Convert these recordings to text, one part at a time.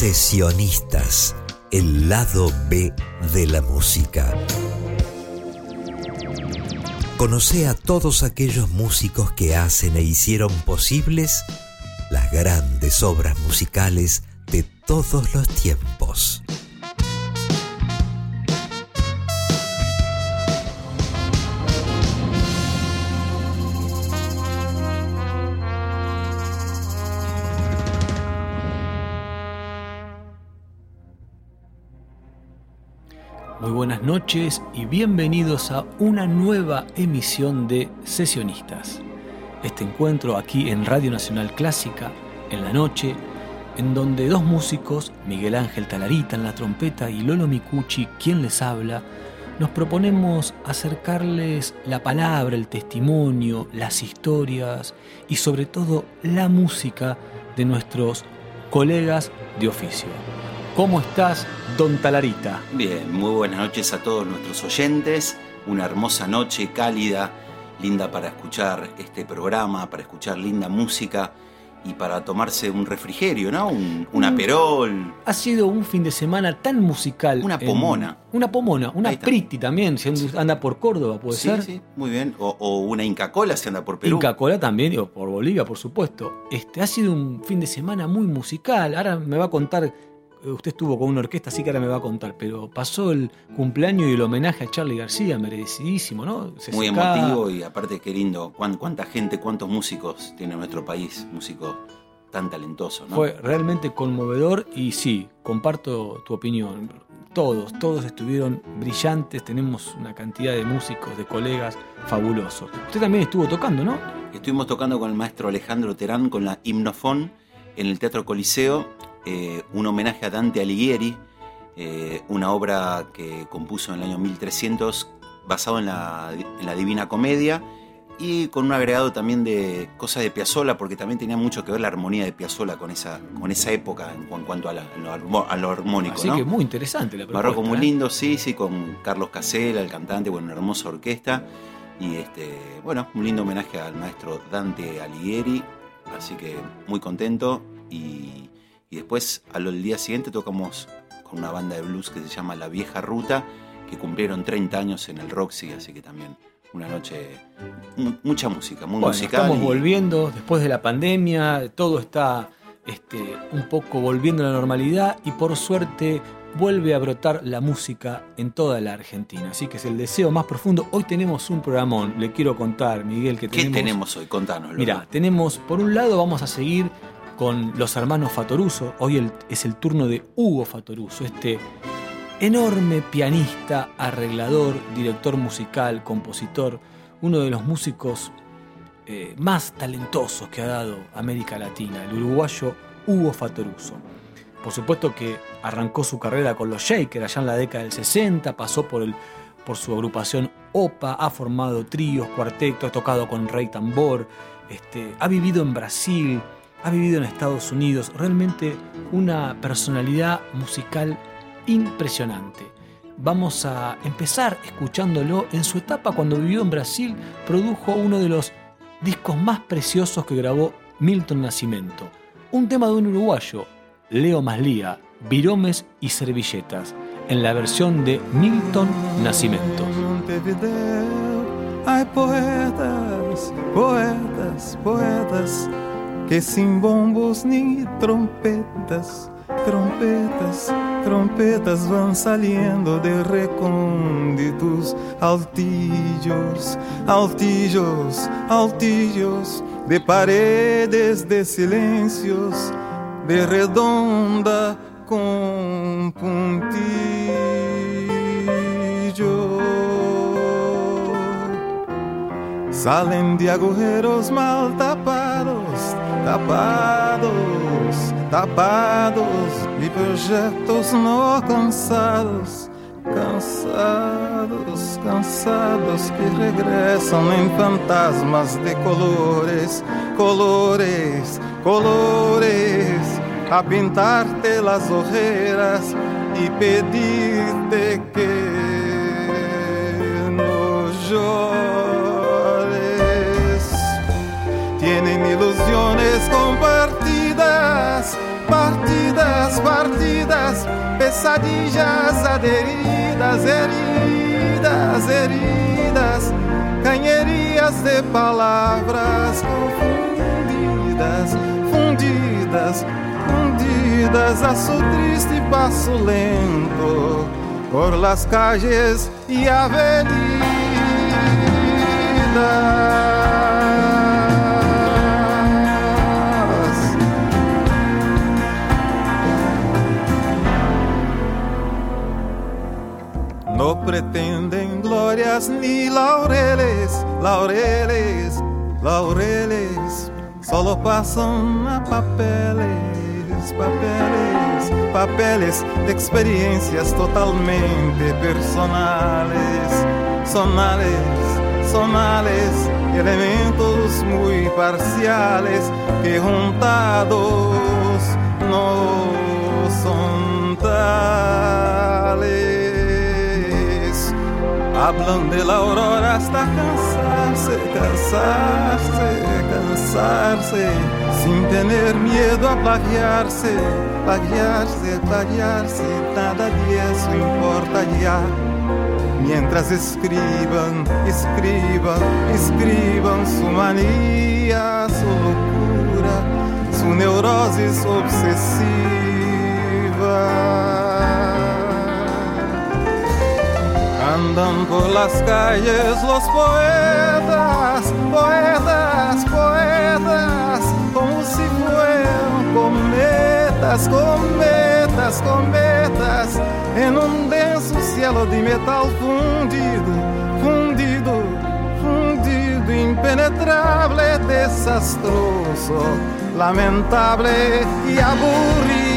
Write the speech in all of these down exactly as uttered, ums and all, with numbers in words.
Sesionistas, el lado B de la música. Conoce a todos aquellos músicos que hacen e hicieron posibles las grandes obras musicales de todos los tiempos. Muy buenas noches y bienvenidos a una nueva emisión de Sesionistas. Este encuentro aquí en Radio Nacional Clásica, en la noche, en donde dos músicos, Miguel Ángel Talarita en la trompeta y Lolo Micucci, quien les habla, nos proponemos acercarles la palabra, el testimonio, las historias y sobre todo la música de nuestros colegas de oficio. ¿Cómo estás, don Talarita? Bien, muy buenas noches a todos nuestros oyentes. Una hermosa noche, cálida, linda para escuchar este programa, para escuchar linda música y para tomarse un refrigerio, ¿no? Un, un aperol. Ha sido un fin de semana tan musical. Una pomona. En, una pomona, una priti también, si anda por Córdoba, ¿puede sí, ser? Sí, sí, muy bien. O, o una Inca Kola si anda por Perú. Inca Kola también, o por Bolivia, por supuesto. Este, ha sido un fin de semana muy musical. Ahora me va a contar... Usted estuvo con una orquesta, así que ahora me va a contar, pero pasó el cumpleaños y el homenaje a Charly García, merecidísimo, ¿no? Se Muy secaba. Emotivo y aparte qué lindo, cuánta gente, cuántos músicos tiene nuestro país, músicos tan talentosos, ¿no? Fue realmente conmovedor y sí, comparto tu opinión. Todos, todos estuvieron brillantes, tenemos una cantidad de músicos, de colegas fabulosos. Usted también estuvo tocando, ¿no? Estuvimos tocando con el maestro Alejandro Terán con la Himnofón en el Teatro Coliseo. Eh, un homenaje a Dante Alighieri, eh, una obra que compuso en el año mil trescientos basado en la, en la Divina Comedia y con un agregado también de cosas de Piazzolla, porque también tenía mucho que ver la armonía de Piazzolla con esa, con esa época en, en cuanto a, la, a, lo, a lo armónico. Así, ¿no? Que muy interesante la propuesta. Barroco muy ¿eh? lindo, sí, sí, con Carlos Casella, el cantante, bueno, una hermosa orquesta y este, bueno, un lindo homenaje al maestro Dante Alighieri, así que muy contento y Y después, al día siguiente, tocamos con una banda de blues que se llama La Vieja Ruta, que cumplieron treinta años en el Roxy, así que también una noche, mucha música, muy bueno, musical. Estamos y... volviendo, después de la pandemia, todo está este, un poco volviendo a la normalidad y por suerte vuelve a brotar la música en toda la Argentina. Así que es el deseo más profundo. Hoy tenemos un programón, le quiero contar, Miguel, que tenemos... ¿Qué tenemos hoy? Contanos. Mirá, tenemos, por un lado, vamos a seguir con los hermanos Fattoruso. Hoy el, es el turno de Hugo Fattoruso, este enorme pianista, arreglador, director musical, compositor, uno de los músicos eh, más talentosos que ha dado América Latina, el uruguayo Hugo Fattoruso. Por supuesto que arrancó su carrera con los Shakers allá en la década del sesenta, pasó por, el, por su agrupación OPA, ha formado tríos, cuartetos, ha tocado con Rey Tambor, este, ha vivido en Brasil, ha vivido en Estados Unidos, realmente una personalidad musical impresionante. Vamos a empezar escuchándolo en su etapa cuando vivió en Brasil, produjo uno de los discos más preciosos que grabó Milton Nascimento. Un tema de un uruguayo, Leo Maslía, Viromes y Servilletas, en la versión de Milton Nascimento. Hay poetas, poetas, poetas, que sin bombos ni trompetas, trompetas, trompetas van saliendo de recónditos altillos, altillos, altillos, de paredes de silencios, de redonda con puntillo. Salen de agujeros mal tapados, tapados, tapados, de proyectos no alcanzados, cansados, cansados, que regresan en fantasmas de colores, colores, colores, a pintarte las ojeras y pedirte que no llores. Tienen ilusiones compartidas, partidas, partidas, pesadillas adheridas, heridas, heridas, canherias de palavras confundidas, fundidas, fundidas a su triste paso lento por las calles y avenidas. No pretenden glorias ni laureles, laureles, laureles, solo pasan a papeles, papeles, papeles de experiencias totalmente personales, sonales, sonales, elementos muy parciales que juntados no son tales. Hablan de la aurora hasta cansarse, cansarse, cansarse, sin tener miedo a plagiarse, plagiarse, plagiarse, nada de eso importa ya. Mientras escriban, escriban, escriban su manía, su locura, su neurosis obsesiva. Andan por las calles los poetas, poetas, poetas, como si fueran cometas, cometas, cometas, en un denso cielo de metal fundido, fundido, fundido, impenetrable, desastroso, lamentable y aburrido.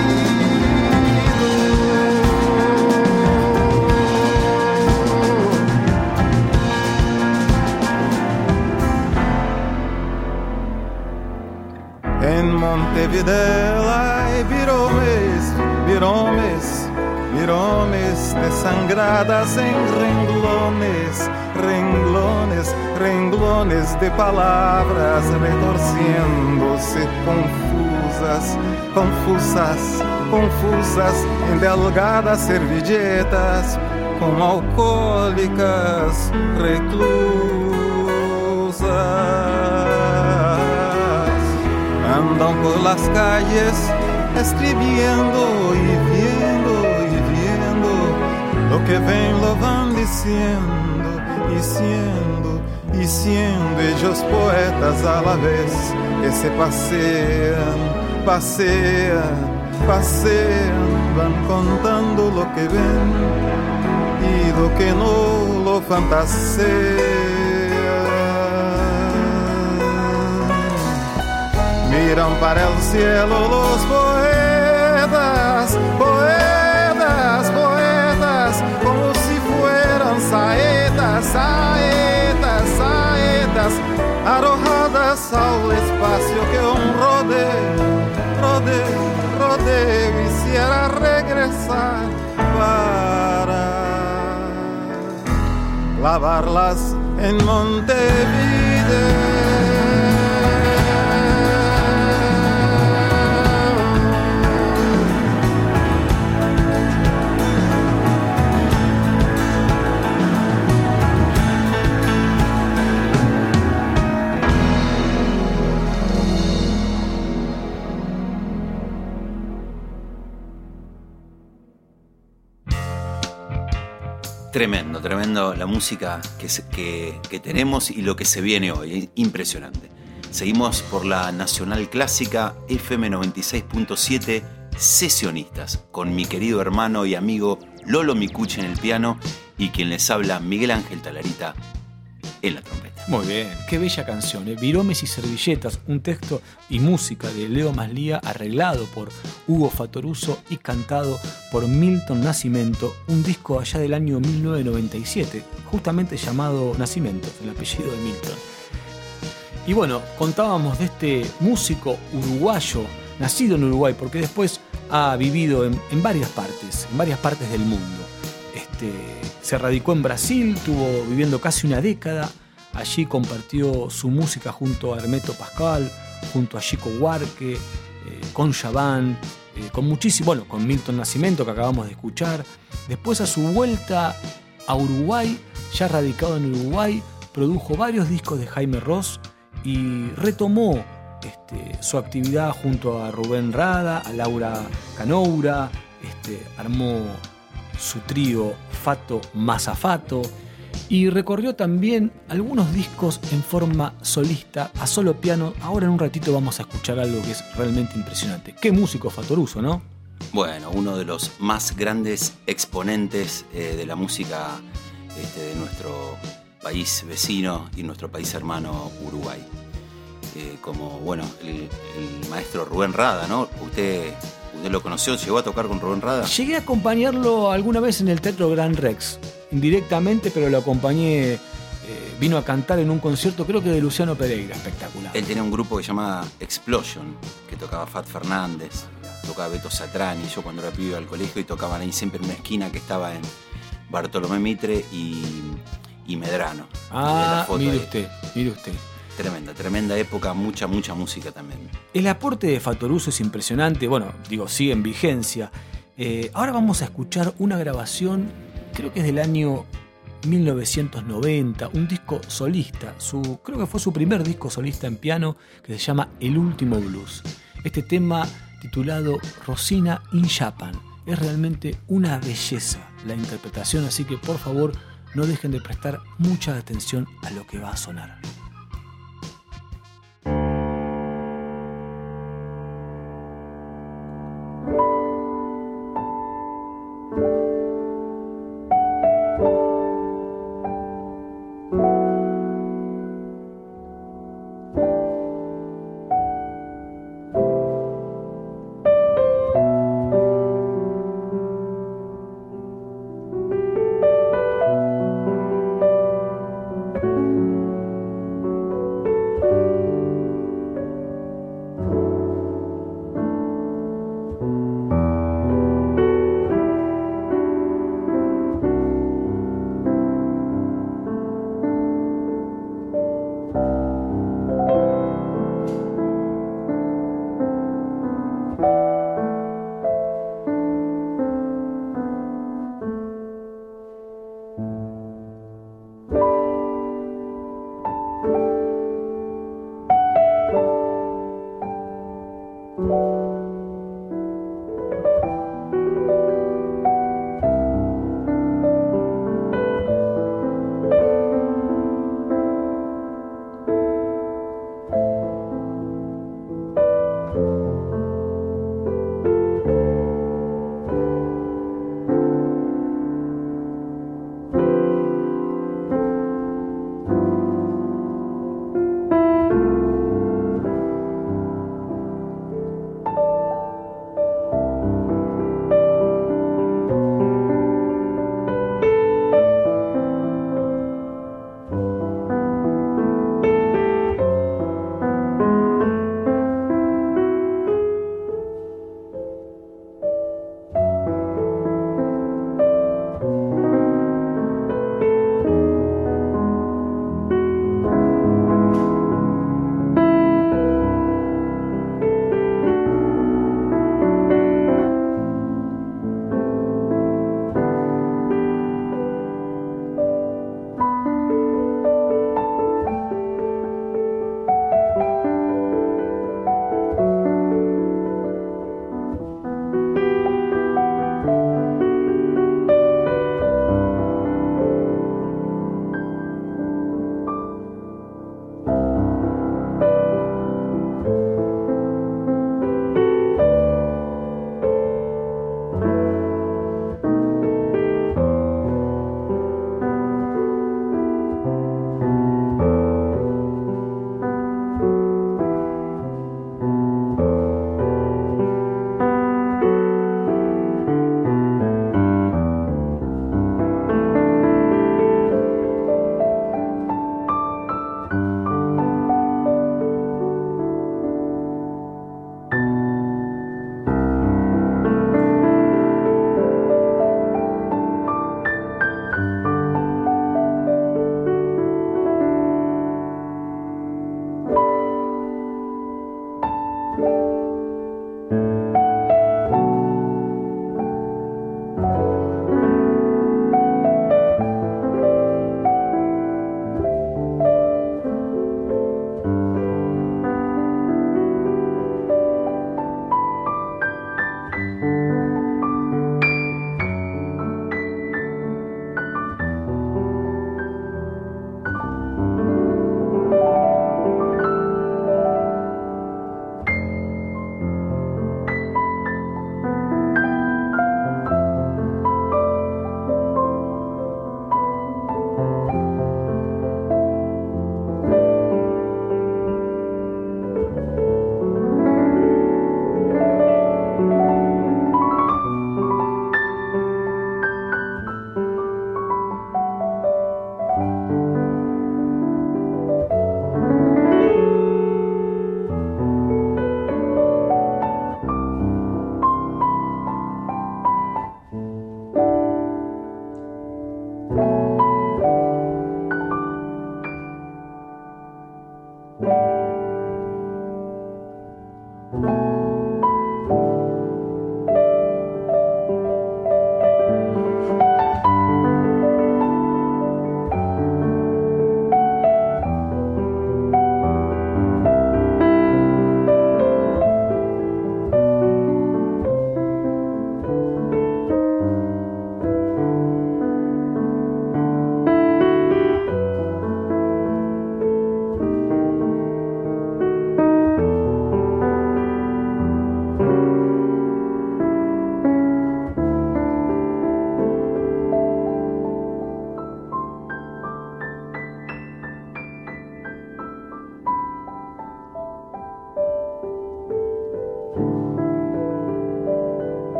En Montevideo hay viromes, viromes, viromes desangradas en renglones, renglones, renglones de palabras retorciéndose confusas, confusas, confusas en delgadas servilletas como alcohólicas reclusas. Andan por las calles escribiendo y viendo y viendo lo que ven, lo van diciendo y siendo y siendo ellos poetas a la vez que se pasean, pasean, pasean, van contando lo que ven y lo que no lo fantasean. Miran para el cielo los poetas, poetas, poetas, como si fueran saetas, saetas, saetas, arrojadas al espacio que un rodeo, rodeo, rodeo hiciera regresar para lavarlas en Montevideo. Tremendo, tremendo la música que, se, que, que tenemos y lo que se viene hoy, impresionante. Seguimos por la Nacional Clásica F M noventa y seis punto siete, Sesionistas, con mi querido hermano y amigo Lolo Micucci en el piano y quien les habla Miguel Ángel Talarita en la trompeta. Muy bien, qué bella canción, ¿eh? Viromes y servilletas, un texto y música de Leo Maslía arreglado por Hugo Fattoruso y cantado por Milton Nascimento, un disco allá del año mil novecientos noventa y siete, justamente llamado Nascimento, el apellido de Milton. Y bueno, contábamos de este músico uruguayo, nacido en Uruguay, porque después ha vivido en, en varias partes, en varias partes del mundo. Este, se radicó en Brasil, estuvo viviendo casi una década. Allí compartió su música junto a Hermeto Pascoal, junto a Chico Buarque, eh, con Chaván, eh, con muchísimo, bueno, con Milton Nascimento que acabamos de escuchar. Después, a su vuelta a Uruguay, ya radicado en Uruguay, produjo varios discos de Jaime Ross y retomó este, su actividad junto a Rubén Rada, a Laura Canoura, este, armó su trío Fato más Afato y recorrió también algunos discos en forma solista, a solo piano. Ahora en un ratito vamos a escuchar algo que es realmente impresionante. Qué músico Fatoruso, ¿no? Bueno, uno de los más grandes exponentes eh, de la música este, de nuestro país vecino y nuestro país hermano Uruguay. Eh, como, bueno, el, el maestro Rubén Rada, ¿no? Usted, usted lo conoció, llegó a tocar con Rubén Rada. Llegué a acompañarlo alguna vez en el Teatro Gran Rex, indirectamente, pero lo acompañé, eh, vino a cantar en un concierto, creo que de Luciano Pereira, espectacular. Él tenía un grupo que se llamaba Explosion, que tocaba Fat Fernández, tocaba Beto Satrani. Yo cuando era pibe iba al colegio y tocaban ahí siempre en una esquina que estaba en Bartolomé Mitre y, y Medrano. Ah, mire usted, mire usted. Tremenda, tremenda época, mucha, mucha música también. El aporte de Fatoruso es impresionante, bueno, digo, sigue en vigencia. Eh, ahora vamos a escuchar una grabación, creo que es del año mil novecientos noventa, un disco solista, su, creo que fue su primer disco solista en piano, que se llama El Último Blues. Este tema titulado Rosina in Japan. Es realmente una belleza la interpretación, así que por favor no dejen de prestar mucha atención a lo que va a sonar.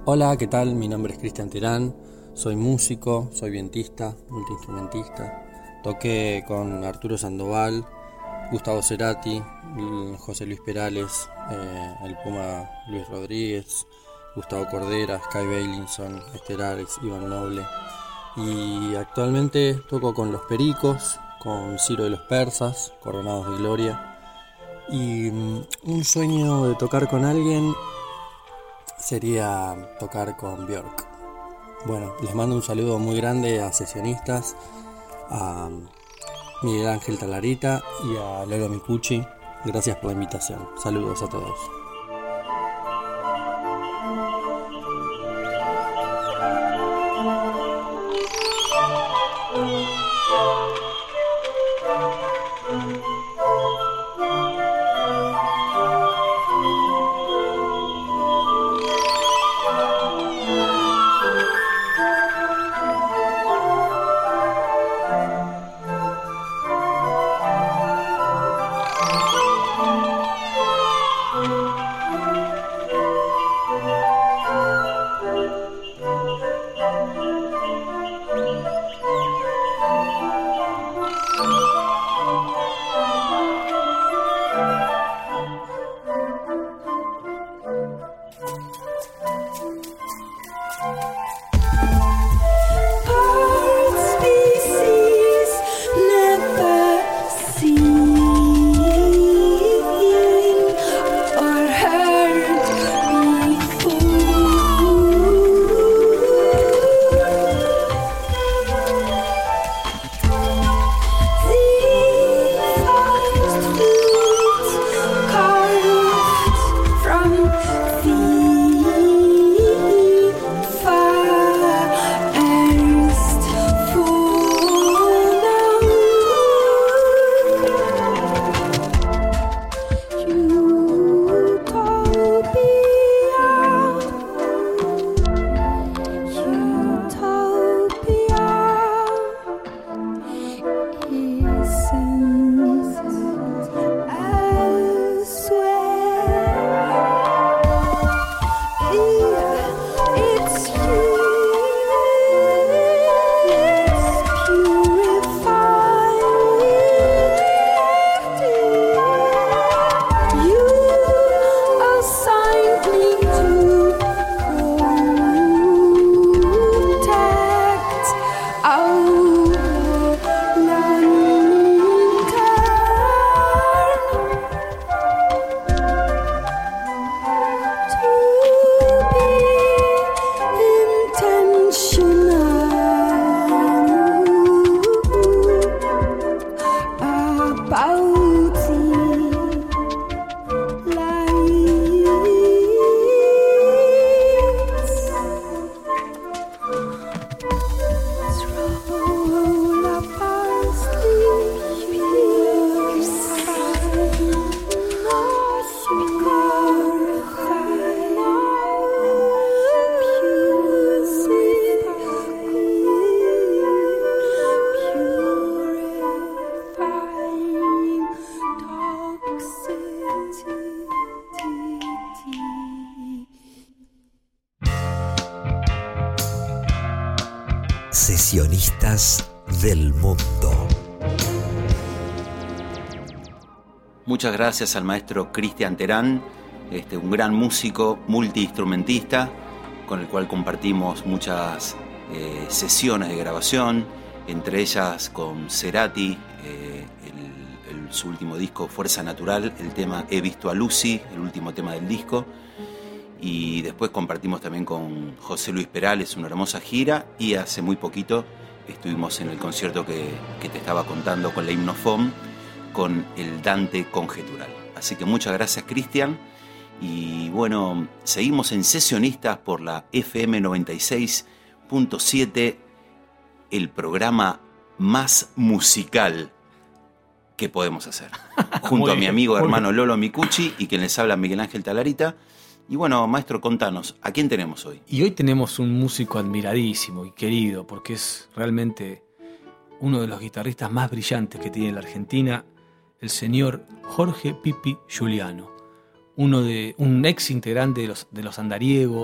Hola, ¿qué tal? Mi nombre es Cristian Terán, soy músico, soy vientista, multiinstrumentista. Toqué con Arturo Sandoval, Gustavo Cerati, José Luis Perales, eh, el Puma Luis Rodríguez, Gustavo Cordera, Sky Bailinson, Esther Alex, Iván Noble. Y actualmente toco con Los Pericos, con Ciro de los Persas, Coronados de Gloria. Y um, un sueño de tocar con alguien sería tocar con Björk. Bueno, les mando un saludo muy grande a Sesionistas, a Miguel Ángel Talarita y a Lolo Micucci. Gracias por la invitación. Saludos a todos. Sesionistas del mundo. Muchas gracias al maestro Cristian Terán, este, un gran músico, multiinstrumentista, con el cual compartimos muchas eh, sesiones de grabación, entre ellas con Cerati, eh, el, el, su último disco Fuerza Natural, el tema He visto a Lucy, el último tema del disco. Y después compartimos también con José Luis Perales una hermosa gira, y hace muy poquito estuvimos en el concierto que, que te estaba contando con la Himnofón, con el Dante Conjetural. Así que muchas gracias, Cristian. Y bueno, seguimos en Sesionistas por la F M noventa y seis punto siete, el programa más musical que podemos hacer. Junto a mi amigo hermano Lolo Micucci y quien les habla, Miguel Ángel Talarita. Y bueno, maestro, contanos, ¿a quién tenemos hoy? Y hoy tenemos un músico admiradísimo y querido, porque es realmente uno de los guitarristas más brillantes que tiene la Argentina, el señor Jorge Pipi Giuliano, uno de, un ex integrante de los, de los Andariego,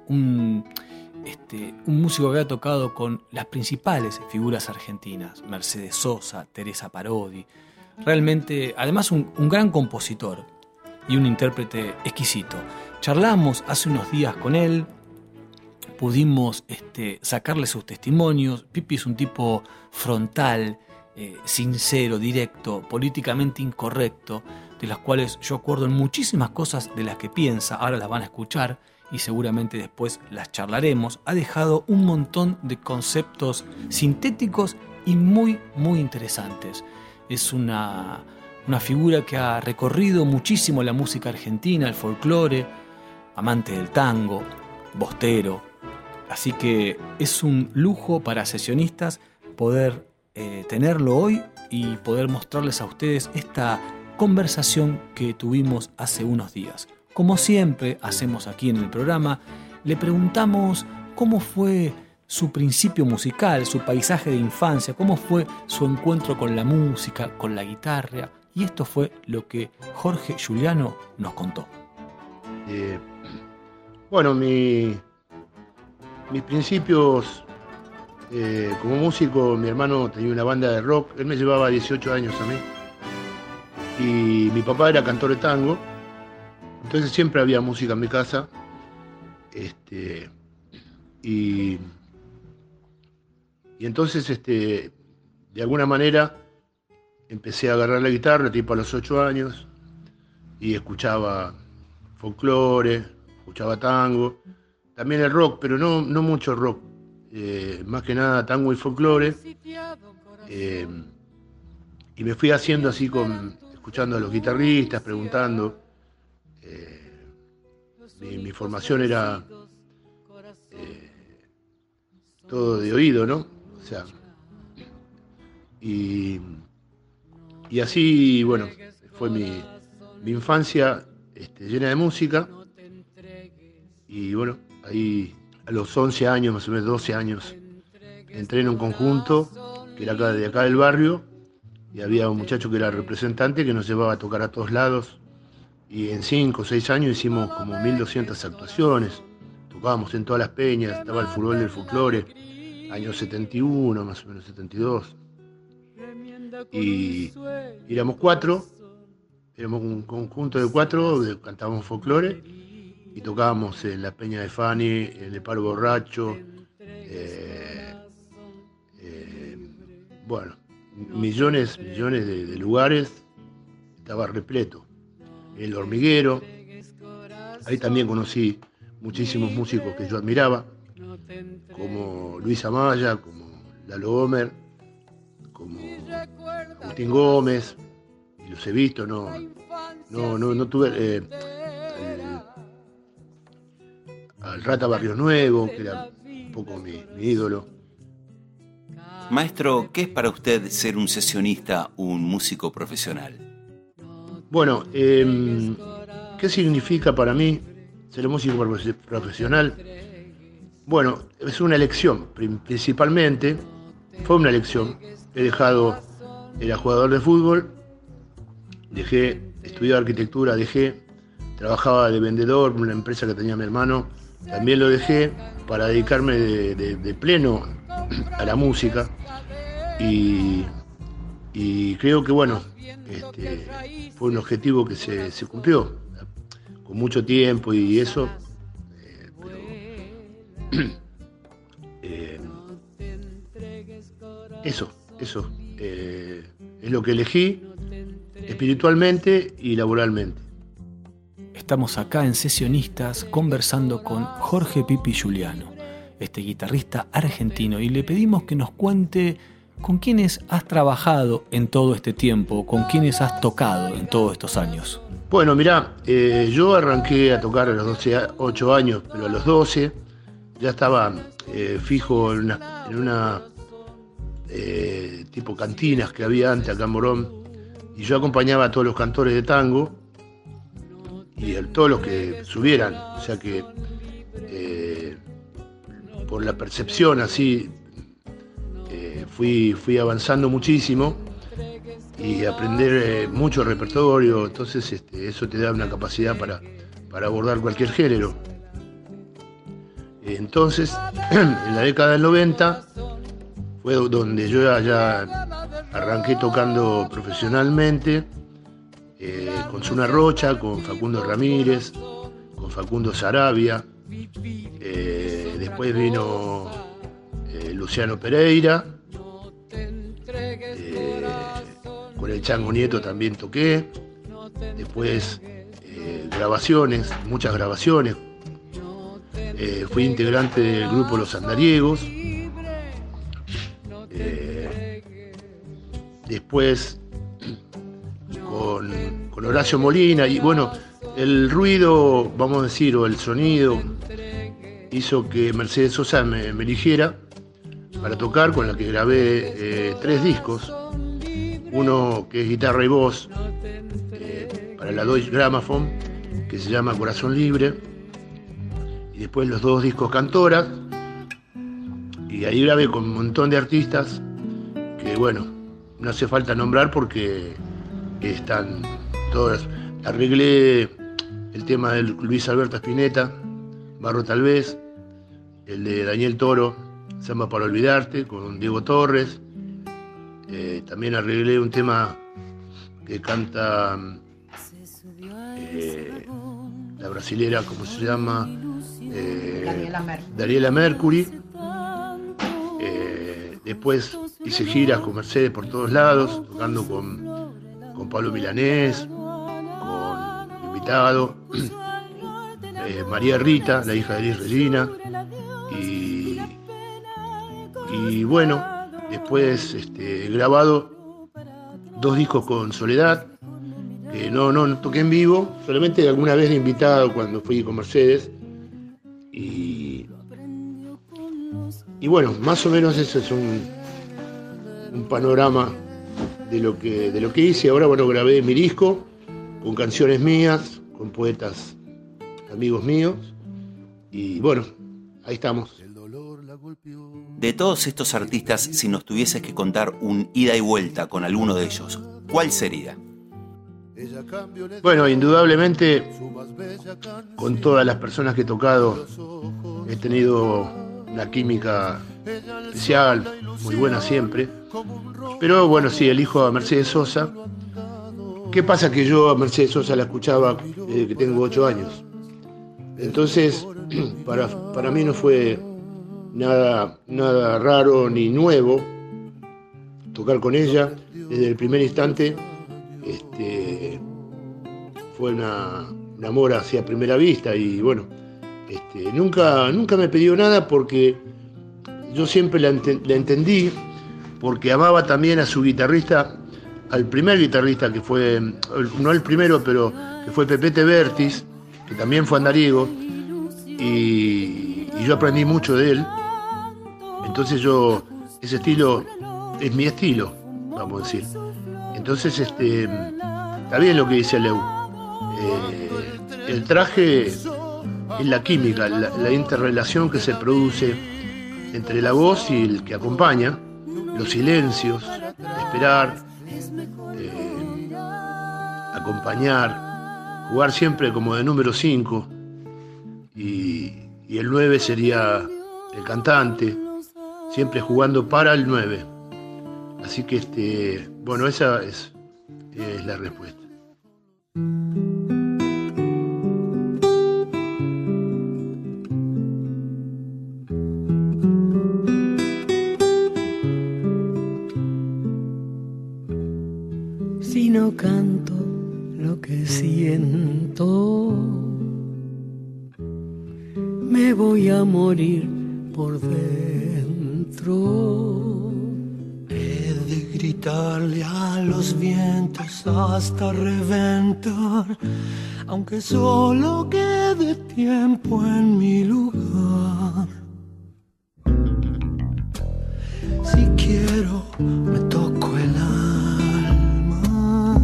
un, este, un músico que ha tocado con las principales figuras argentinas, Mercedes Sosa, Teresa Parodi. Realmente, además, un, un gran compositor y un intérprete exquisito. Charlamos hace unos días con él, pudimos este, sacarle sus testimonios. Pipi es un tipo frontal, eh, sincero, directo, políticamente incorrecto, de las cuales yo acuerdo en muchísimas cosas de las que piensa. Ahora las van a escuchar y seguramente después las charlaremos. Ha dejado un montón de conceptos sintéticos y muy, muy interesantes. Es una, una figura que ha recorrido muchísimo la música argentina, el folclore, amante del tango, bostero. Así que es un lujo para sesionistas poder eh, tenerlo hoy y poder mostrarles a ustedes esta conversación que tuvimos hace unos días. Como siempre hacemos aquí en el programa, le preguntamos cómo fue su principio musical, su paisaje de infancia, cómo fue su encuentro con la música, con la guitarra, y esto fue lo que Jorge Giuliano nos contó. Eh, bueno, mi, mis principios eh, como músico, mi hermano tenía una banda de rock, él me llevaba dieciocho años a mí, y mi papá era cantor de tango, entonces siempre había música en mi casa, este, y, y entonces este, de alguna manera empecé a agarrar la guitarra tipo a los ocho años y escuchaba folclore, escuchaba tango, también el rock, pero no, no mucho rock, eh, más que nada tango y folclore, eh, y me fui haciendo así con... escuchando a los guitarristas, preguntando. Eh, mi, mi formación era eh, todo de oído, ¿no? O sea, y, y así, bueno, fue mi, mi infancia este, llena de música. Y bueno, ahí a los once años, más o menos doce años, entré en un conjunto que era acá, de acá del barrio. Y había un muchacho que era representante que nos llevaba a tocar a todos lados. Y en cinco o seis años hicimos como mil doscientas actuaciones. Tocábamos en todas las peñas, estaba el furor del folclore, año setenta y uno, más o menos setenta y dos. Y éramos cuatro, éramos un conjunto de cuatro, cantábamos folclore y tocábamos en la Peña de Fani, en el Paro Borracho, eh, eh, bueno, millones, millones de, de lugares, estaba repleto. El Hormiguero, ahí también conocí muchísimos músicos que yo admiraba, como Luis Amaya, como Lalo Homer, como Agustín Gómez, y los he visto, no, no, no, no tuve eh, eh, al Rata Barrios Nuevo, que era un poco mi, mi ídolo. Maestro, ¿qué es para usted ser un sesionista, un músico profesional? Bueno, eh, ¿qué significa para mí ser músico profesional? Bueno, es una elección, principalmente, fue una elección. He dejado, era jugador de fútbol, dejé, estudié arquitectura, dejé, trabajaba de vendedor en una empresa que tenía mi hermano, también lo dejé para dedicarme de, de, de pleno a la música y, y creo que bueno, este, fue un objetivo que se, se cumplió con mucho tiempo y eso, eh, pero, eh, eso, eso eh, es lo que elegí espiritualmente y laboralmente. Estamos acá en Sesionistas conversando con Jorge Pipi Giuliano, este guitarrista argentino, y le pedimos que nos cuente con quiénes has trabajado en todo este tiempo, con quiénes has tocado en todos estos años. Bueno, mirá, eh, yo arranqué a tocar a los doce, ocho años, pero a los doce ya estaba eh, fijo en una, en una eh, tipo cantinas que había antes acá en Morón, y yo acompañaba a todos los cantores de tango y a todos los que subieran, o sea que eh, por la percepción así eh, fui, fui avanzando muchísimo y aprender eh, mucho repertorio, entonces este, eso te da una capacidad para, para abordar cualquier género. Entonces, en la década del noventa, fue donde yo ya, ya arranqué tocando profesionalmente, eh, con Zuna Rocha, con Facundo Ramírez, con Facundo Sarabia. Eh, después vino eh, Luciano Pereira. Eh, con el Chango Nieto también toqué. Después eh, grabaciones, muchas grabaciones. Eh, fui integrante del grupo Los Andariegos. Eh, después con, con Horacio Molina. Y bueno, el ruido, vamos a decir, o el sonido, hizo que Mercedes Sosa me, me eligiera para tocar, con la que grabé eh, tres discos. Uno que es guitarra y voz, eh, para la Deutsche Grammophon, que se llama Corazón Libre. Y después los dos discos Cantora. Y ahí grabé con un montón de artistas que, bueno, no hace falta nombrar porque están todas. Arreglé el tema de Luis Alberto Spinetta, Barro Tal Vez, el de Daniel Toro, Samba para Olvidarte, con Diego Torres. Eh, también arreglé un tema que canta eh, la brasilera, ¿cómo se llama? Eh, Daniela Mercury. Daniela Mercury. Eh, después hice giras con Mercedes por todos lados, tocando con, con Pablo Milanés, con invitado, eh, María Rita, la hija de Liz Regina, y, y bueno, después este, he grabado dos discos con Soledad, que no, no, no toqué en vivo, solamente alguna vez de invitado cuando fui con Mercedes. Y, y bueno, más o menos eso es un, un panorama de lo que, de lo que hice. Ahora, bueno, grabé mi disco con canciones mías, con poetas amigos míos. Y bueno, ahí estamos. De todos estos artistas, si nos tuvieses que contar un ida y vuelta con alguno de ellos, ¿cuál sería? Bueno, indudablemente, con todas las personas que he tocado, he tenido una química especial, muy buena siempre. Pero bueno, sí, elijo a Mercedes Sosa. ¿Qué pasa? Que yo a Mercedes Sosa la escuchaba desde que tengo ocho años. Entonces, para, para mí no fue nada, nada raro ni nuevo tocar con ella. Desde el primer instante este, fue una, un amor hacia primera vista y bueno, este, nunca, nunca me pidió nada porque yo siempre la, ent- la entendí, porque amaba también a su guitarrista, al primer guitarrista que fue, no el primero, pero que fue Pepete Bertis, que también fue andariego, y, y yo aprendí mucho de él. Entonces yo, ese estilo es mi estilo, vamos a decir. Entonces, este, está bien lo que dice Leu. Eh, el traje es la química, la, la interrelación que se produce entre la voz y el que acompaña, los silencios, esperar, eh, acompañar, jugar siempre como de número cinco, y, y el nueve sería el cantante, siempre jugando para el nueve. Así que, este, bueno, esa es, es la respuesta. Si no canto lo que siento, me voy a morir por dentro. He de gritarle a los vientos hasta reventar, aunque solo quede tiempo en mi lugar. Si quiero, me toco el alma,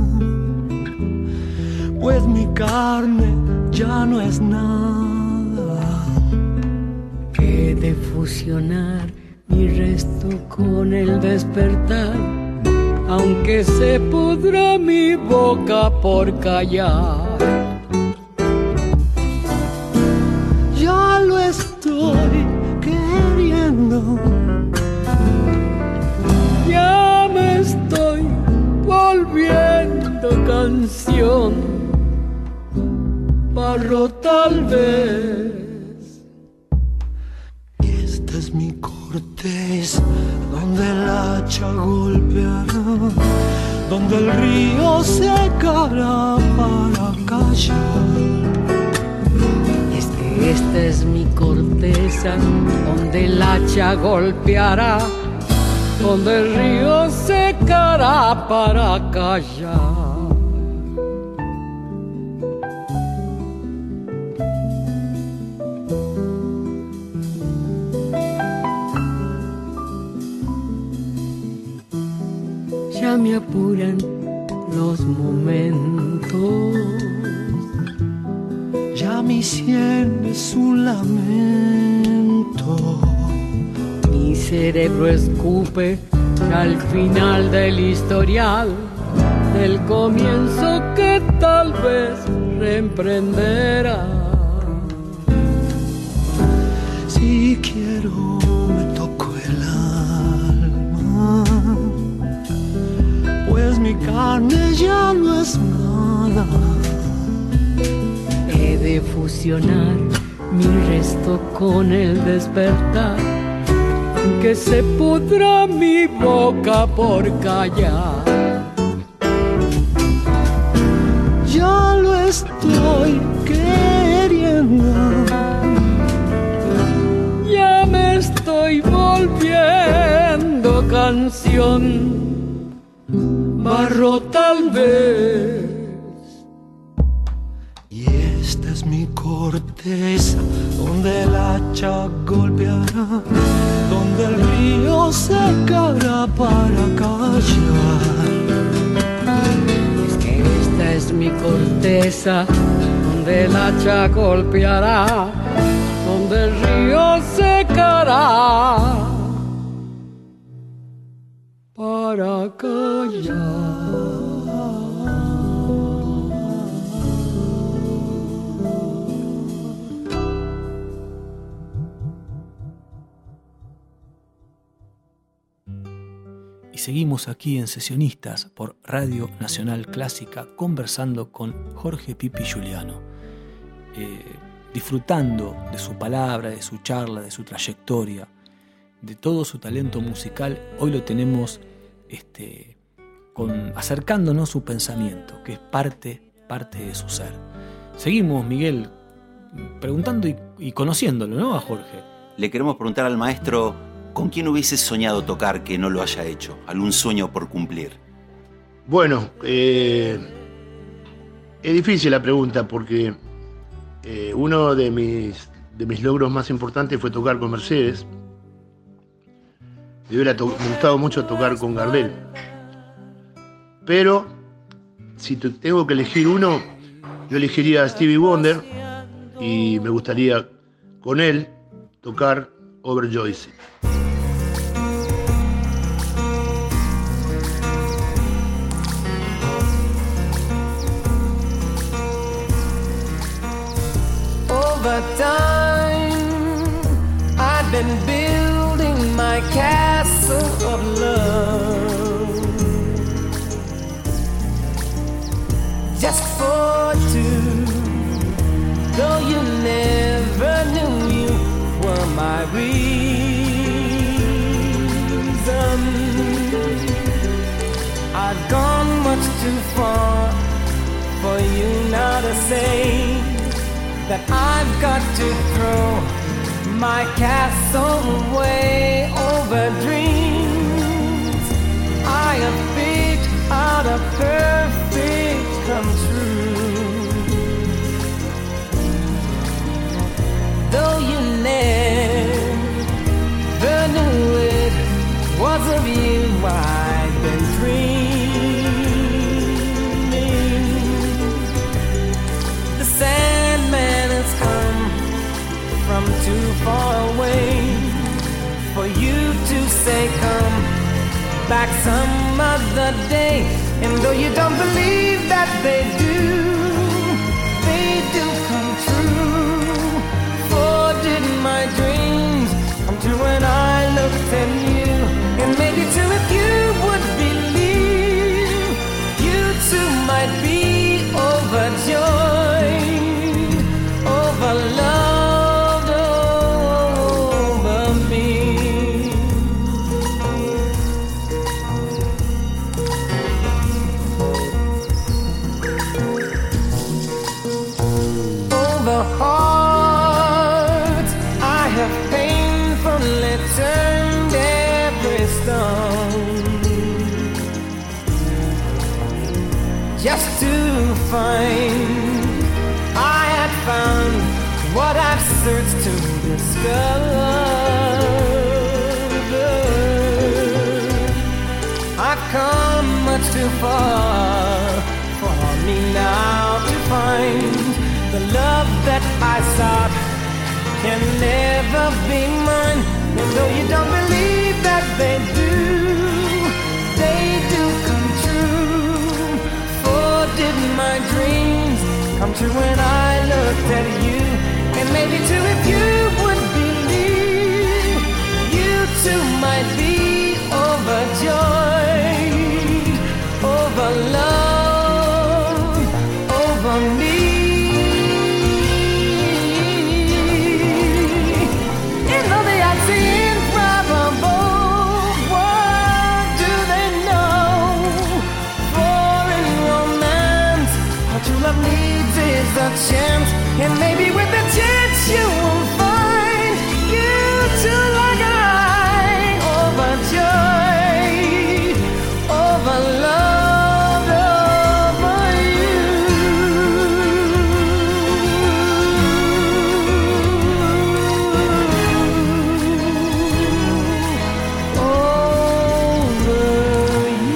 pues mi carne ya no es nada. He de fusionar mi resto con el despertar, aunque se pudra mi boca por callar. Ya lo estoy tal vez. Y esta es mi corteza, donde el hacha golpeará, donde el río secará para callar. Y es que esta es mi corteza, donde el hacha golpeará, donde el río secará para callar. Ya me apuran los momentos, ya mi sien es un lamento. Mi cerebro escupe al final del historial, del comienzo que tal vez reemprenderá. Si quiero me toco el alma, pues mi carne ya no es nada. He de fusionar mi resto con el despertar, que se pudra mi boca por callar. Ya lo estoy queriendo, ya me estoy volviendo canción. Barro tal vez. Y esta es mi corteza, donde el hacha golpeará, donde el río secará para callar. Es que esta es mi corteza, donde el hacha golpeará, donde el río secará para callar. Y seguimos aquí en Sesionistas por Radio Nacional Clásica, conversando con Jorge Pipi Giuliano, eh, disfrutando de su palabra, de su charla, de su trayectoria, de todo su talento musical. Hoy lo tenemos este, con, acercándonos su pensamiento, que es parte, parte de su ser. Seguimos, Miguel, preguntando y, y conociéndolo, ¿no?, a Jorge. Le queremos preguntar al maestro, ¿con quién hubiese soñado tocar que no lo haya hecho? ¿Algún sueño por cumplir? Bueno, eh, es difícil la pregunta porque eh, uno de mis, de mis logros más importantes fue tocar con Mercedes. Me hubiera to- me gustado mucho tocar con Gardel. Pero si te- tengo que elegir uno, yo elegiría a Stevie Wonder y me gustaría con él tocar Overjoyed. Over time, I've been building my castle of love, just for two. Though you never knew you were my reason, I've gone much too far for you now to say that I've got to throw my castle away over dreams I have picked out a perfect come true. Though you never knew it was of you I've been dreaming. The Sandman has come from too far away for you to say come back some other day. And though you don't believe that they do, they do come true. For did my dreams come true when I looked at you? And maybe too if you would believe, you too might be overjoyed, overjoyed. to find. I had found what I've searched to discover. I've come much too far for me now to find the love that I sought can never be mine. And though you don't believe that they do, they do come true. For did my dreams come true when I looked at you? And maybe too if you would believe, you too might be overjoyed over love, over me. And though they are improbable, what do they know? For in romance, what true love needs is a chance. And maybe with the chance you will find you too like I, overjoyed over love, over you. Over you.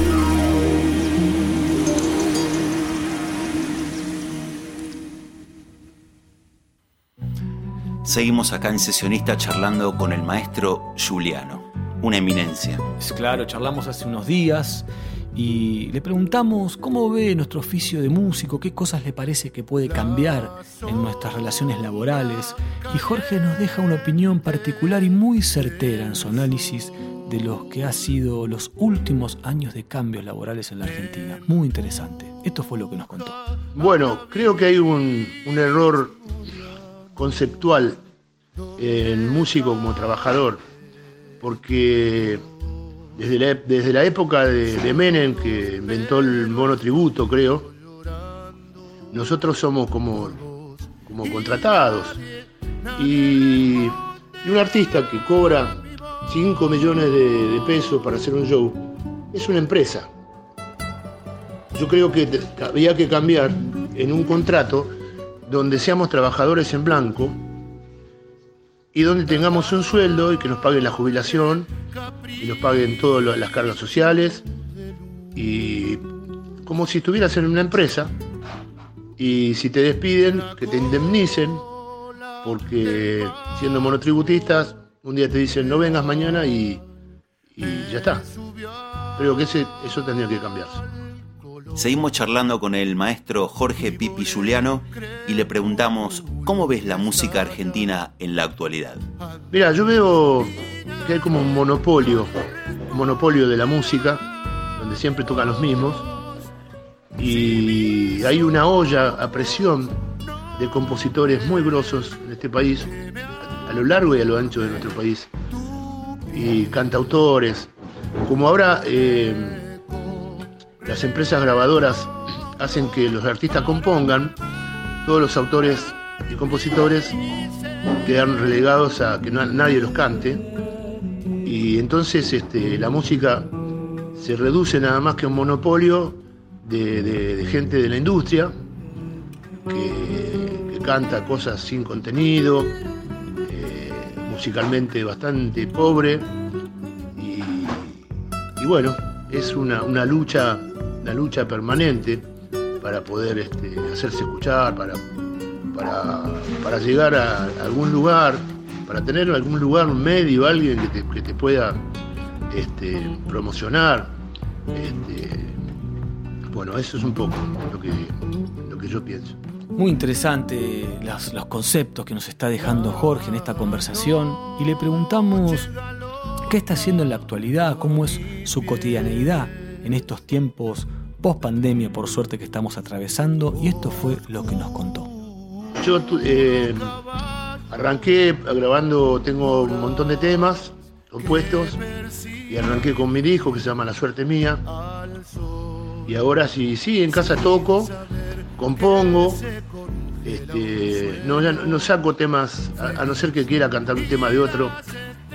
Seguimos acá en Sesionista charlando con el maestro Giuliano, una eminencia. Es claro, charlamos hace unos días y le preguntamos cómo ve nuestro oficio de músico, qué cosas le parece que puede cambiar en nuestras relaciones laborales. Y Jorge nos deja una opinión particular y muy certera en su análisis de los que ha sido los últimos años de cambios laborales en la Argentina. Muy interesante. Esto fue lo que nos contó. Bueno, creo que hay un, un error conceptual en músico como trabajador, porque desde la, desde la época de, de Menem, que inventó el monotributo, creo, nosotros somos como, como contratados. Y, y un artista que cobra cinco millones de, de pesos para hacer un show es una empresa. Yo creo que te, había que cambiar en un contrato donde seamos trabajadores en blanco y donde tengamos un sueldo y que nos paguen la jubilación y nos paguen todas las cargas sociales, y como si estuvieras en una empresa, y si te despiden, que te indemnicen, porque siendo monotributistas un día te dicen no vengas mañana y, y ya está. Creo que ese, eso tendría que cambiarse. Seguimos charlando con el maestro Jorge Pipi Giuliano y le preguntamos ¿cómo ves la música argentina en la actualidad? Mira, yo veo que hay como un monopolio, un monopolio de la música, donde siempre tocan los mismos, y hay una olla a presión de compositores muy grosos en este país, a lo largo y a lo ancho de nuestro país, y cantautores, como ahora eh, las empresas grabadoras hacen que los artistas compongan, todos los autores y compositores quedan relegados a que no, nadie los cante, y entonces este, la música se reduce nada más que a un monopolio de, de, de gente de la industria que, que canta cosas sin contenido, eh, musicalmente bastante pobre, y, y bueno, es una, una lucha una lucha permanente para poder este, hacerse escuchar, para, para, para llegar a algún lugar, para tener algún lugar, un medio, alguien que te, que te pueda este, promocionar. Este, bueno, eso es un poco lo que, lo que yo pienso. Muy interesante los, los conceptos que nos está dejando Jorge en esta conversación, y le preguntamos qué está haciendo en la actualidad, cómo es su cotidianeidad en estos tiempos post pandemia, por suerte, que estamos atravesando, y esto fue lo que nos contó. Yo eh, arranqué grabando, tengo un montón de temas compuestos, y arranqué con mi disco que se llama La Suerte Mía, y ahora sí, sí, en casa toco, compongo, este, no, no saco temas, a, a no ser que quiera cantar un tema de otro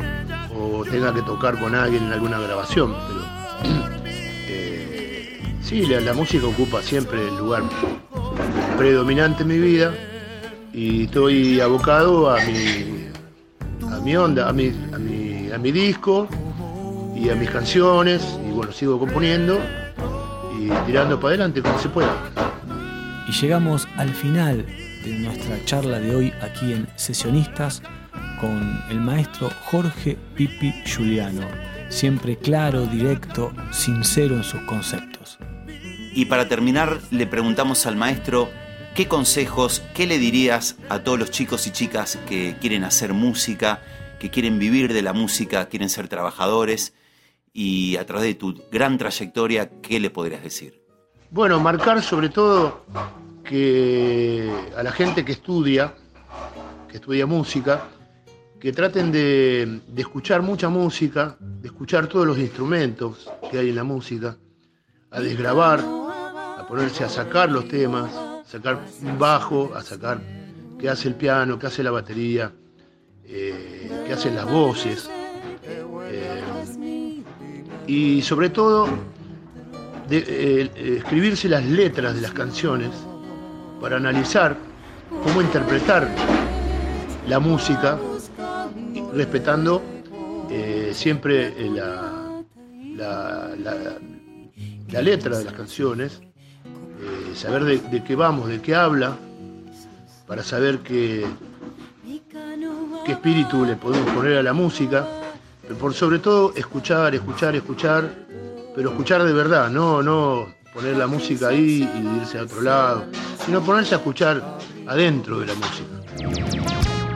o tenga que tocar con alguien en alguna grabación, pero sí, sí, la, la música ocupa siempre el lugar predominante en mi vida y estoy abocado a mi, a mi onda, a mi, a mi, a mi disco y a mis canciones, y bueno, sigo componiendo y tirando para adelante como se pueda. Y llegamos al final de nuestra charla de hoy aquí en Sesionistas con el maestro Jorge Pipi Giuliano, siempre claro, directo, sincero en sus conceptos. Y para terminar, le preguntamos al maestro qué consejos, qué le dirías a todos los chicos y chicas que quieren hacer música, que quieren vivir de la música, quieren ser trabajadores, y a través de tu gran trayectoria, ¿qué le podrías decir? Bueno, marcar sobre todo que a la gente que estudia, que estudia música, que traten de, de escuchar mucha música, de escuchar todos los instrumentos que hay en la música, a desgravar, a ponerse a sacar los temas, sacar un bajo, a sacar qué hace el piano, qué hace la batería, eh, qué hacen las voces. Eh, y sobre todo, de, eh, eh, escribirse las letras de las canciones para analizar cómo interpretar la música, respetando eh, siempre la, la, la, la letra de las canciones, eh, saber de, de qué vamos, de qué habla, para saber qué, qué espíritu le podemos poner a la música, pero por sobre todo escuchar, escuchar, escuchar, pero escuchar de verdad, no, no poner la música ahí y irse a otro lado, sino ponerse a escuchar adentro de la música.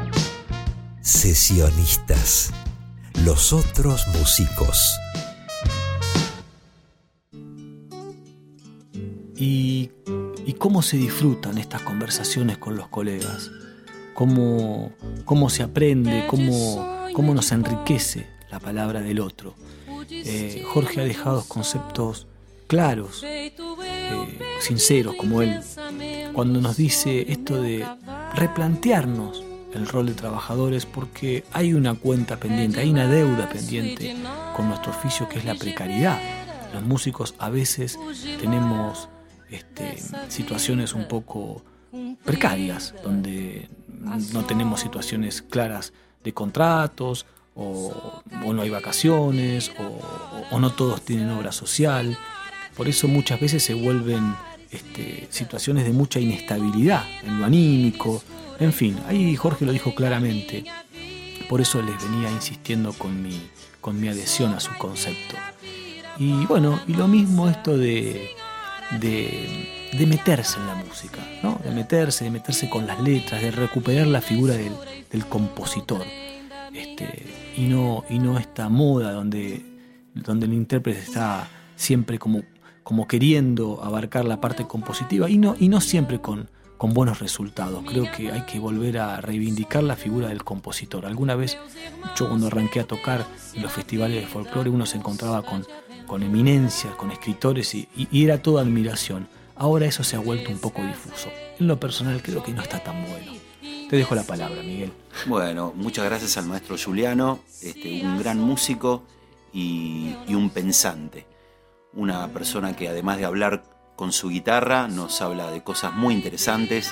Sesionistas, los otros músicos. ¿Y, y cómo se disfrutan estas conversaciones con los colegas? ¿Cómo, cómo se aprende? ¿Cómo, cómo nos enriquece la palabra del otro? Eh, Jorge ha dejado conceptos claros, eh, sinceros como él, cuando nos dice esto de replantearnos el rol de trabajadores, porque hay una cuenta pendiente, hay una deuda pendiente con nuestro oficio, que es la precariedad. Los músicos a veces tenemos este, situaciones un poco precarias, donde no tenemos situaciones claras de contratos, o, o no hay vacaciones, o, o, o no todos tienen obra social. Por eso muchas veces se vuelven este, situaciones de mucha inestabilidad en lo anímico. En fin, ahí Jorge lo dijo claramente. Por eso les venía insistiendo con mi, con mi adhesión a su concepto. Y bueno, y lo mismo esto de, de, de meterse en la música, ¿no? De meterse, de meterse con las letras, de recuperar la figura del, del compositor. Este, y, no, y no esta moda donde, donde el intérprete está siempre como, como queriendo abarcar la parte compositiva y no, y no siempre con, con buenos resultados. Creo que hay que volver a reivindicar la figura del compositor. Alguna vez, yo cuando arranqué a tocar en los festivales de folclore, uno se encontraba con, con eminencias, con escritores y, y, y era toda admiración. Ahora eso se ha vuelto un poco difuso. En lo personal creo que no está tan bueno. Te dejo la palabra, Miguel. Bueno, muchas gracias al maestro Giuliano, este, un gran músico y, y un pensante. Una persona que además de hablar con su guitarra nos habla de cosas muy interesantes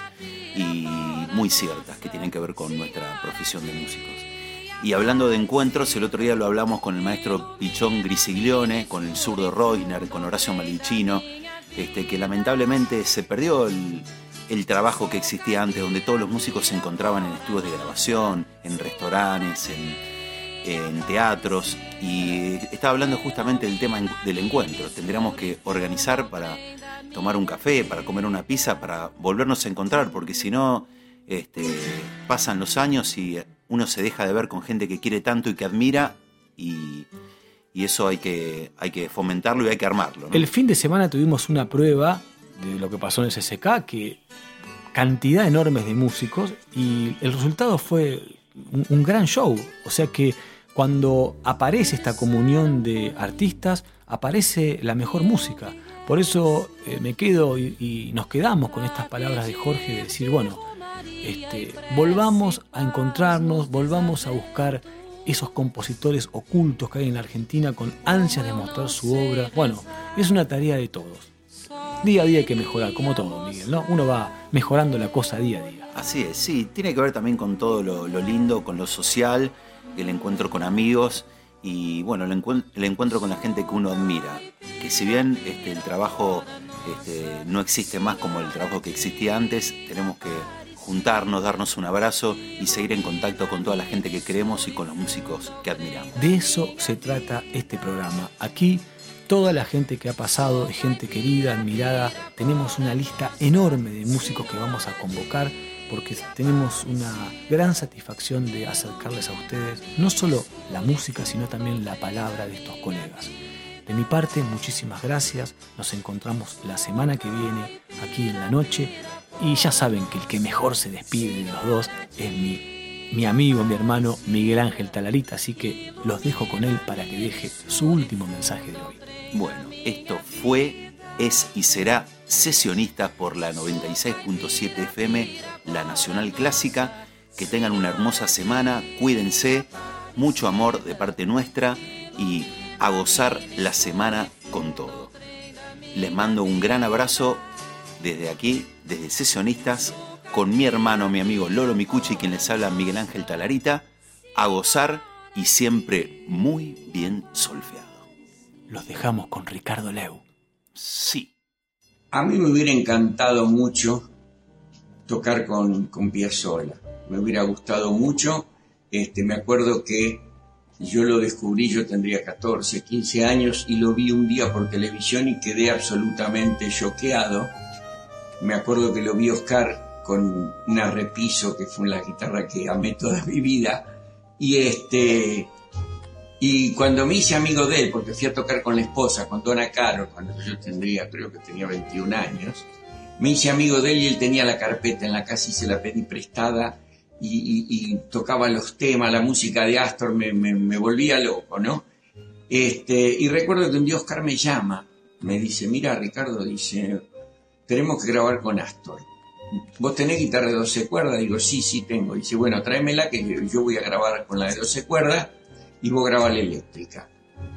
y muy ciertas que tienen que ver con nuestra profesión de músicos. Y hablando de encuentros, el otro día lo hablamos con el maestro Pichón Grisiglione, con el zurdo Reusner, con Horacio Malvicino, este, que lamentablemente se perdió el... el trabajo que existía antes, donde todos los músicos se encontraban en estudios de grabación, en restaurantes, en, en teatros, y estaba hablando justamente del tema del encuentro. Tendríamos que organizar para tomar un café, para comer una pizza, para volvernos a encontrar, porque si no, este, pasan los años y uno se deja de ver con gente que quiere tanto y que admira, y, y eso hay que, hay que fomentarlo y hay que armarlo, ¿no? El fin de semana tuvimos una prueba de lo que pasó en el C C K, que cantidad enorme de músicos, y el resultado fue un, un gran show. O sea que cuando aparece esta comunión de artistas, aparece la mejor música. Por eso eh, me quedo y, y nos quedamos con estas palabras de Jorge, de decir, bueno, este, volvamos a encontrarnos, volvamos a buscar esos compositores ocultos que hay en la Argentina con ansias de mostrar su obra. Bueno, es una tarea de todos. día a día hay que mejorar, como todo, Miguel, ¿no? Uno va mejorando la cosa día a día. Así es, sí, tiene que ver también con todo lo, lo lindo, con lo social, el encuentro con amigos y bueno, el, encuent- el encuentro con la gente que uno admira. Que si bien este, el trabajo este, no existe más como el trabajo que existía antes, tenemos que juntarnos, darnos un abrazo y seguir en contacto con toda la gente que queremos y con los músicos que admiramos. De eso se trata este programa. Aquí toda la gente que ha pasado, gente querida, admirada, tenemos una lista enorme de músicos que vamos a convocar porque tenemos una gran satisfacción de acercarles a ustedes no solo la música, sino también la palabra de estos colegas. De mi parte, muchísimas gracias. Nos encontramos la semana que viene aquí en la noche y ya saben que el que mejor se despide de los dos es mi, mi amigo, mi hermano Miguel Ángel Talarita, así que los dejo con él para que deje su último mensaje de hoy. Bueno, esto fue, es y será Sesionista por la noventa y seis punto siete F M, la Nacional Clásica. Que tengan una hermosa semana, cuídense, mucho amor de parte nuestra y a gozar la semana con todo. Les mando un gran abrazo desde aquí, desde Sesionistas, con mi hermano, mi amigo Lolo Micucci, quien les habla Miguel Ángel Talarita, a gozar y siempre muy bien solfeado. Los dejamos con Ricardo Leu. Sí. A mí me hubiera encantado mucho tocar con, con Piazzolla. Me hubiera gustado mucho. Este, me acuerdo que yo lo descubrí, yo tendría catorce, quince años, y lo vi un día por televisión y quedé absolutamente choqueado. Me acuerdo que lo vi Oscar con una Repiso, que fue la guitarra que amé toda mi vida. Y este... Y cuando me hice amigo de él, porque fui a tocar con la esposa, con Donna Caro, cuando yo tendría, creo que tenía veintiún años, me hice amigo de él y él tenía la carpeta en la casa y se la pedí prestada y, y, y tocaba los temas, la música de Astor, me, me, me volvía loco, ¿no? Este, y recuerdo que un día Oscar me llama, me dice, mira Ricardo, dice, tenemos que grabar con Astor. ¿Vos tenés guitarra de doce cuerdas? Digo, sí, sí tengo. Dice, bueno, tráemela que yo voy a grabar con la de doce cuerdas y vos grabás la eléctrica.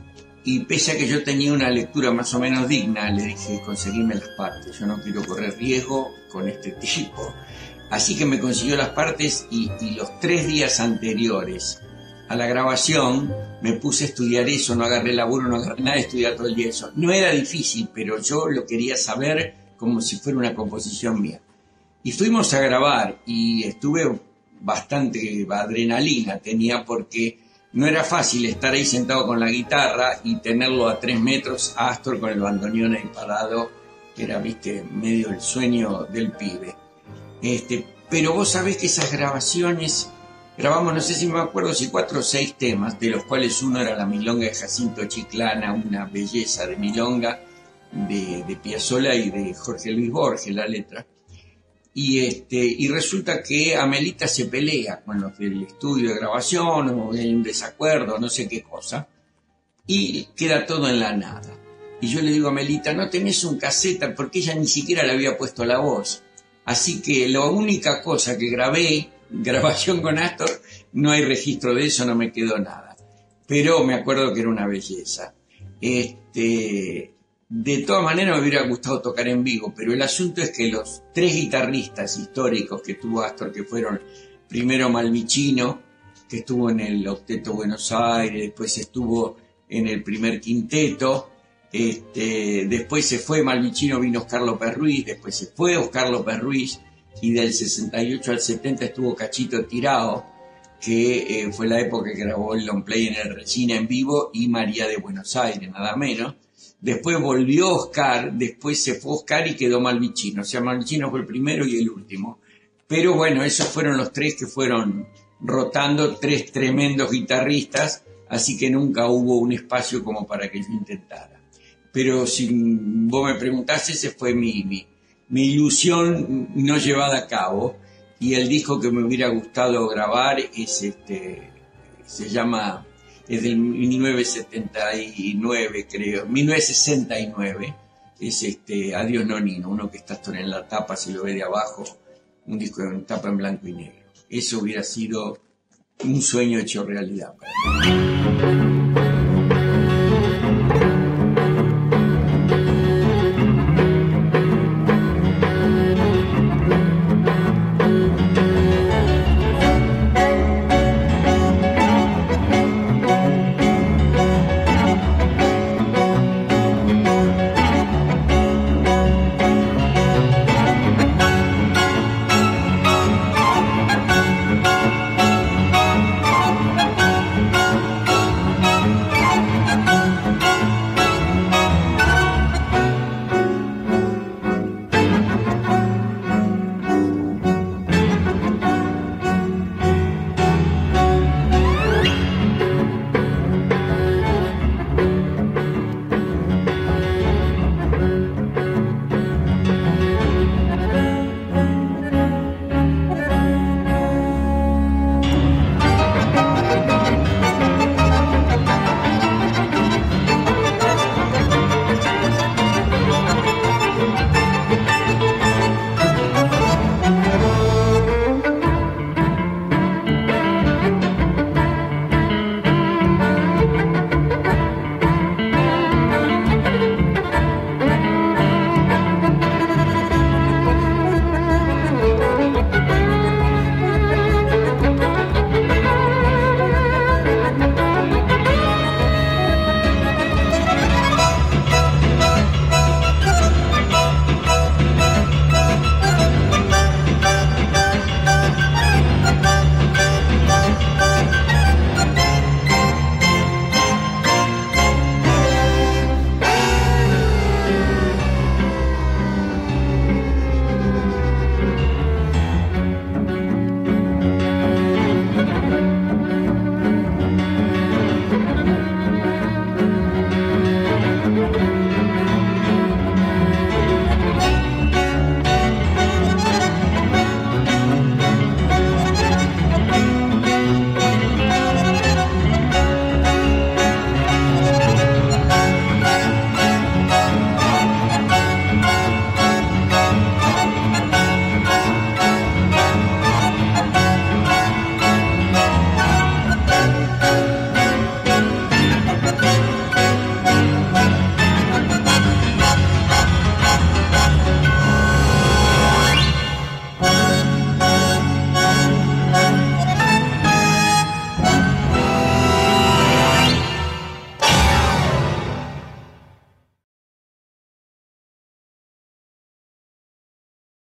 Y pese a que yo tenía una lectura más o menos digna, le dije, conseguime las partes, yo no quiero correr riesgo con este tipo. Así que me consiguió las partes y, y los tres días anteriores a la grabación me puse a estudiar eso, no agarré laburo, no agarré nada, estudiar todo el día eso. No era difícil, pero yo lo quería saber como si fuera una composición mía. Y fuimos a grabar y estuve bastante adrenalina, tenía porque no era fácil estar ahí sentado con la guitarra y tenerlo a tres metros a Astor con el bandoneón ahí parado, que era, viste, medio el sueño del pibe. Este, pero vos sabés que esas grabaciones, grabamos, no sé si me acuerdo, si cuatro o seis temas, de los cuales uno era la milonga de Jacinto Chiclana, una belleza de milonga de, de Piazzolla y de Jorge Luis Borges, la letra. Y, este, y resulta que Amelita se pelea con los del estudio de grabación, o hay un desacuerdo, no sé qué cosa, y queda todo en la nada. Y yo le digo a Amelita, no tenés un caseta, porque ella ni siquiera le había puesto la voz. Así que la única cosa que grabé, grabación con Astor, no hay registro de eso, no me quedó nada. Pero me acuerdo que era una belleza. Este... De todas maneras me hubiera gustado tocar en vivo, pero el asunto es que los tres guitarristas históricos que tuvo Astor, que fueron primero Malvicino, que estuvo en el Octeto Buenos Aires, después estuvo en el primer quinteto, este, después se fue Malvicino, vino Oscar López Ruiz, después se fue Oscar López Ruiz, y del sesenta y ocho al setenta estuvo Cachito Tirao, que eh, fue la época que grabó el long play en el Regina en vivo, y María de Buenos Aires, nada menos. Después volvió Oscar, después se fue Oscar y quedó Malvicino. O sea, Malvicino fue el primero y el último. Pero bueno, esos fueron los tres que fueron rotando, tres tremendos guitarristas, así que nunca hubo un espacio como para que yo intentara. Pero si vos me preguntás, ese fue mi, mi, mi ilusión no llevada a cabo. Y el disco que me hubiera gustado grabar es este, se llama... es del mil novecientos setenta y nueve, creo, mil novecientos sesenta y nueve, es este Adiós Nonino, uno que está Astor en la tapa, se lo ve de abajo, un disco en tapa en blanco y negro. Eso hubiera sido un sueño hecho realidad para mí.